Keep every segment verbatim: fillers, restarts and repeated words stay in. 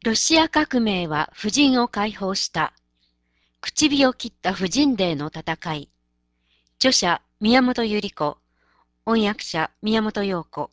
ロシア革命は婦人を解放した。口火を切った婦人デーの戦い。著者、宮本百合子。翻訳者、宮本陽子。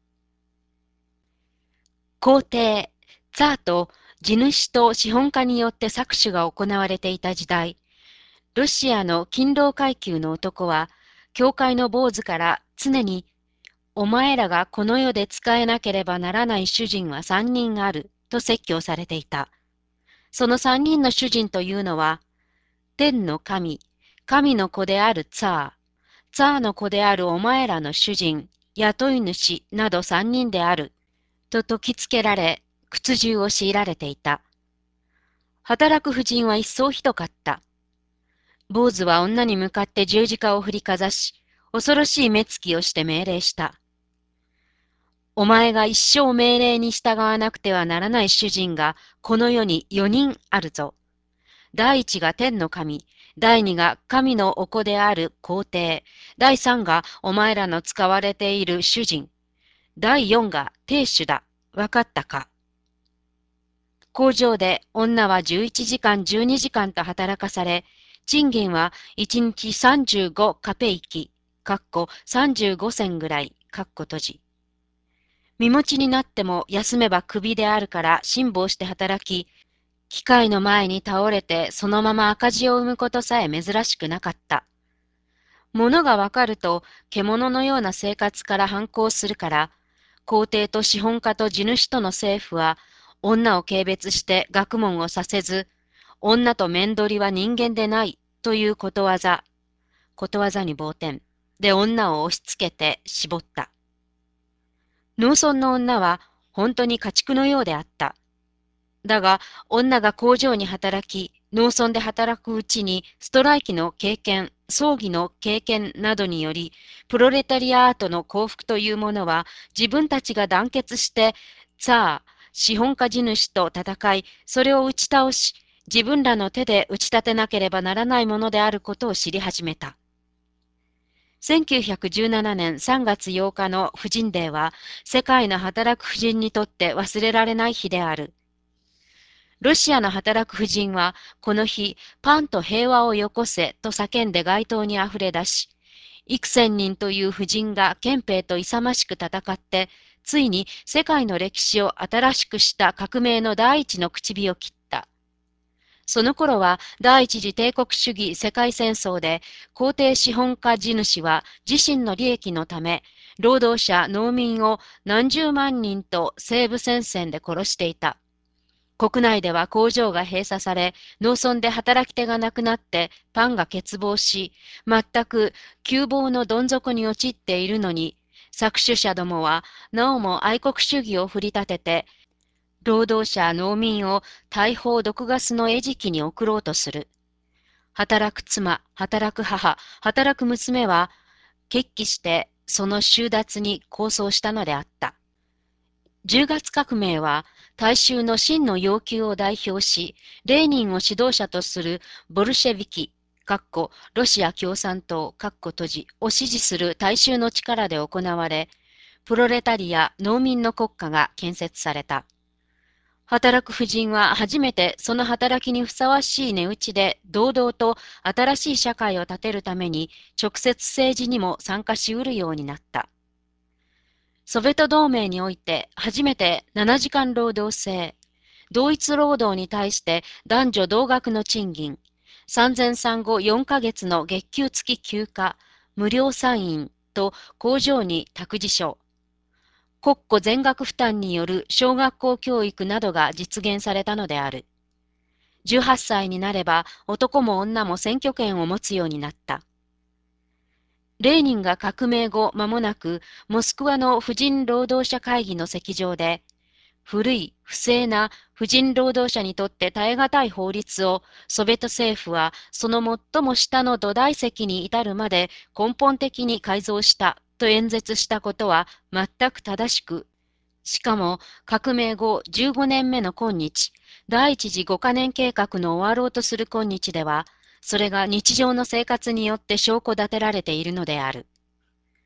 皇帝、ツァーと地主と資本家によって搾取が行われていた時代、ロシアの勤労階級の男は、教会の坊主から常に、お前らがこの世で使えなければならない主人は三人ある、と説教されていた。その三人の主人というのは、天の神、神の子であるツァー、ツァーの子であるお前らの主人、雇い主など三人である、と説きつけられ、屈辱を強いられていた。働く婦人は一層ひどかった。坊主は女に向かって十字架を振りかざし、恐ろしい目つきをして命令した。お前が一生命令に従わなくてはならない主人がこの世に四人あるぞ。第一が天の神、第二が神のお子である皇帝、第三がお前らの使われている主人、第四が亭主だ。わかったか。工場で女はじゅういちじかん、じゅうにじかんと働かされ、賃金はいちにちさんじゅうごカペイキ、かっこさんじゅうごせんぐらい、かっこ閉じ。身持ちになっても休めば首であるから辛抱して働き、機械の前に倒れてそのまま赤字を生むことさえ珍しくなかった。物がわかると獣のような生活から反抗するから、皇帝と資本家と地主との政府は女を軽蔑して学問をさせず、女と面取りは人間でないということわざ、ことわざに傍点で女を押し付けて絞った。農村の女は本当に家畜のようであった。だが、女が工場に働き、農村で働くうちに、ストライキの経験、葬儀の経験などにより、プロレタリアートの幸福というものは、自分たちが団結して、ツァー、資本家地主と戦い、それを打ち倒し、自分らの手で打ち立てなければならないものであることを知り始めた。せんきゅうひゃくじゅうななねんさんがつようかの婦人デーは、世界の働く婦人にとって忘れられない日である。ロシアの働く婦人は、この日、パンと平和をよこせと叫んで街頭に溢れ出し、幾千人という婦人が憲兵と勇ましく戦って、ついに世界の歴史を新しくした革命の第一の口火を切った。その頃は第一次帝国主義世界戦争で皇帝資本家地主は自身の利益のため労働者農民を何十万人と西部戦線で殺していた。国内では工場が閉鎖され、農村で働き手がなくなってパンが欠乏し、全く窮乏のどん底に陥っているのに、搾取者どもはなおも愛国主義を振り立てて、労働者農民を大砲毒ガスの餌食に送ろうとする。働く妻、働く母、働く娘は、決起してその収奪に構想したのであった。じゅうがつ革命は大衆の真の要求を代表し、レーニンを指導者とするボルシェビキ、かっこロシア共産党、かっこ閉じを支持する大衆の力で行われ、プロレタリア農民の国家が建設された。働く婦人は初めてその働きにふさわしい値打ちで堂々と新しい社会を建てるために直接政治にも参加しうるようになった。ソビエト同盟において初めてななじかん労働制、同一労働に対して男女同額の賃金、産前産後よんかげつの月給付き休暇、無料産院と工場に託児所、国庫全額負担による小学校教育などが実現されたのである。じゅうはっさいになれば男も女も選挙権を持つようになった。レーニンが革命後間もなく、モスクワの婦人労働者会議の席上で、古い、不正な婦人労働者にとって耐え難い法律を、ソビエト政府はその最も下の土台席に至るまで根本的に改造したと演説したことは全く正しく、しかも革命後じゅうごねんめの今日、第一次五カ年計画の終わろうとする今日では、それが日常の生活によって証拠立てられているのである。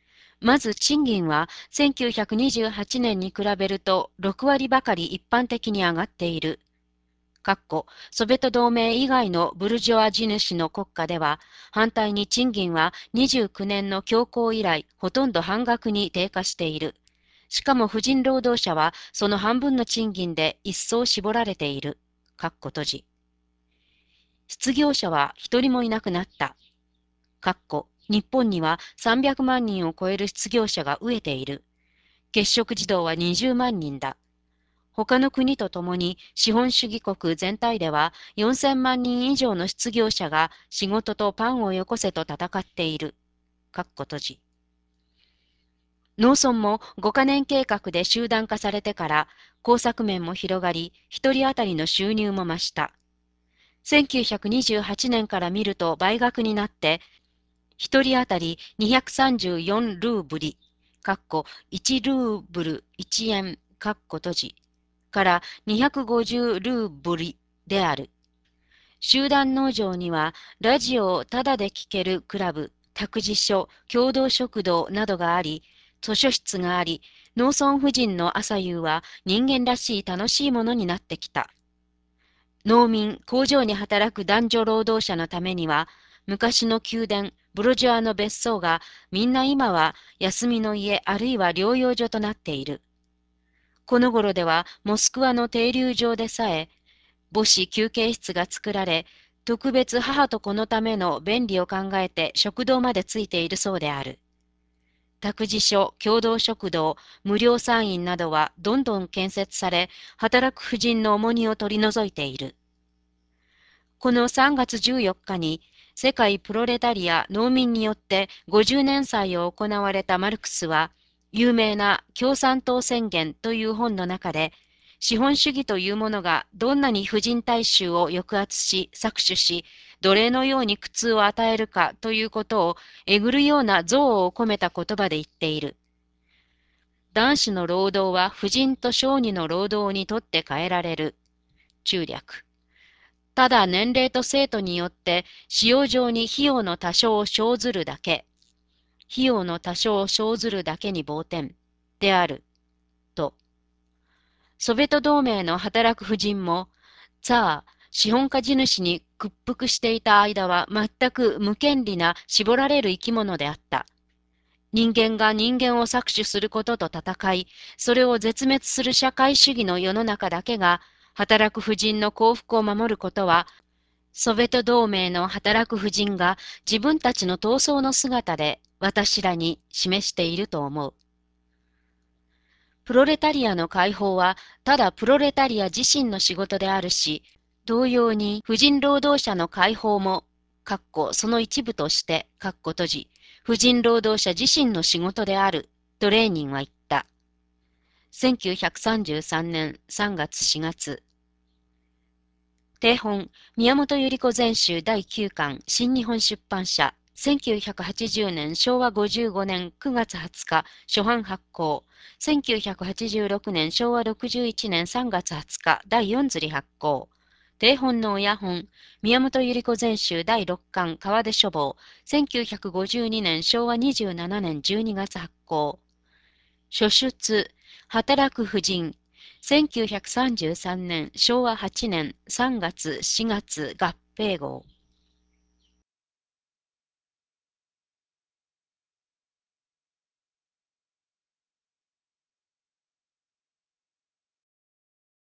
まず賃金はせんきゅうひゃくにじゅうはちねんに比べるとろくわりばかり一般的に上がっている。かっこソビエト同盟以外のブルジョア地主の国家では、反対に賃金はにじゅうきゅうねんの恐慌以来、ほとんど半額に低下している。しかも婦人労働者はその半分の賃金で一層絞られている。かっこ閉じ。失業者は一人もいなくなった。かっこ日本にはさんびゃくまんにんを超える失業者が飢えている。欠食児童はにじゅうまんにんだ。他の国とともに資本主義国全体ではよんせんまんにん以上の失業者が仕事とパンをよこせと戦っている。かっこ閉じ。農村もごカ年計画で集団化されてから耕作面も広がり、一人当たりの収入も増した。せんきゅうひゃくにじゅうはちねんから見ると倍額になって、一人当たりにひゃくさんじゅうよんルーブリ、かっこいちルーブルいちえん、かっこ閉じ、からにひゃくごじゅうルーブリである。集団農場にはラジオをタダで聴けるクラブ、託児所、共同食堂などがあり、図書室があり、農村婦人の朝夕は人間らしい楽しいものになってきた。農民、工場に働く男女労働者のためには、昔の宮殿、ブルジョアの別荘がみんな今は休みの家あるいは療養所となっている。この頃ではモスクワの停留場でさえ、母子休憩室が作られ、特別母と子のための便利を考えて食堂までついているそうである。託児所、共同食堂、無料産院などはどんどん建設され、働く婦人の重荷を取り除いている。このさんがつじゅうよっかに世界プロレタリア農民によってごじゅうねん祭を行われたマルクスは、有名な共産党宣言という本の中で、資本主義というものがどんなに婦人大衆を抑圧し、搾取し、奴隷のように苦痛を与えるかということをえぐるような憎悪を込めた言葉で言っている。男子の労働は婦人と小児の労働にとって変えられる。中略。ただ年齢と生徒によって使用上に費用の多少を生ずるだけ、費用の多少を生ずるだけに傍点である、と。ソビエト同盟の働く婦人も、ツァー、資本家地主に屈服していた間は全く無権利な絞られる生き物であった。人間が人間を搾取することと戦い、それを絶滅する社会主義の世の中だけが、働く婦人の幸福を守ることは、ソビエト同盟の働く婦人が自分たちの闘争の姿で私らに示していると思う。プロレタリアの解放はただプロレタリア自身の仕事であるし、同様に婦人労働者の解放も、かっこその一部として、かっこ閉じ、婦人労働者自身の仕事である、とレーニンは言った。せんきゅうひゃくさんじゅうさんねんさんがつしがつ。定本、宮本百合子全集だいきゅうかん、新日本出版社、せんきゅうひゃくはちじゅうねんしょうわごじゅうごねんくがつはつか、初版発行。せんきゅうひゃくはちじゅうろくねんしょうわろくじゅういちねんさんがつはつか、だいよん釣り発行。定本の親本、宮本百合子全集だいろっかん、川出書房。せんきゅうひゃくごじゅうにねんしょうわにじゅうななねんじゅうにがつ発行。書出、働く婦人。せんきゅうひゃくさんじゅうさんねんしょうわはちねんさんがつしがつ合併号。